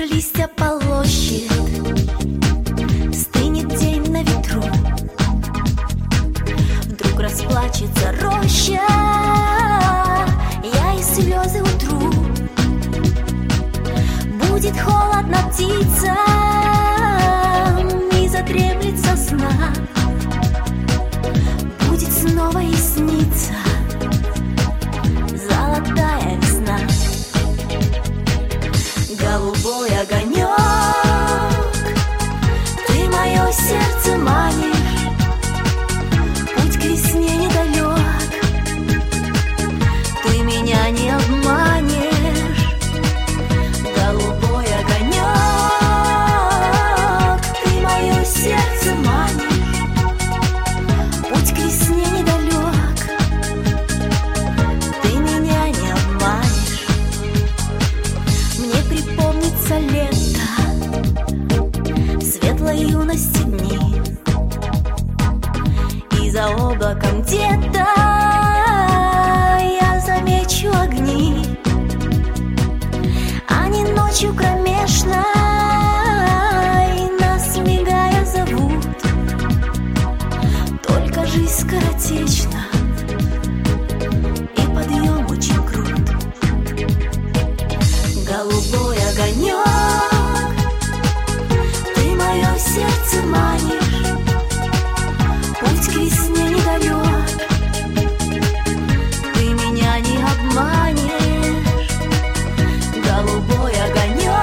Ветер листья полощет, стынет день на ветру. Вдруг расплачется роща, я и слезы утру. Будет холодно птицам и задремлет со сна. Будет снова и снится золотая весна. Голубой огонек, ты мое сердце манишь, путь к весне недалек, ты меня не обманешь. Голубой огонек, ты мое сердце манишь, путь к весне недалек, ты меня не обманешь. Мне припомнится лето, светлой юности дни, и за облаком где-то я замечу огни. Они ночью кромешной нас мигая зовут. Только жизнь скоротечна, и подъем очень крут. Голубой огонек, ты мое сердце манишь, путь к весне недалек, ты меня не обманешь. Голубой огонек,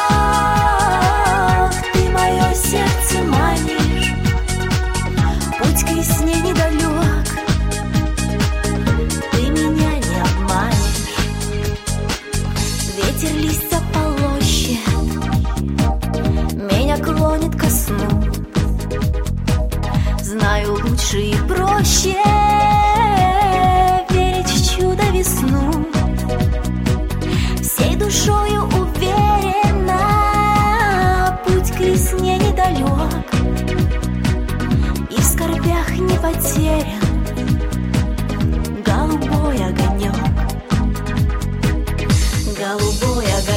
ты мое сердце манишь, путь к весне недалек, ты меня не обманешь. Ветер листья полощет, меня клонит ко сну. Знаю, лучше и проще верить в чудо весну. Всей душою уверена, путь к весне недалек, и в скорбях не потерян голубой огонек. Голубой огонек,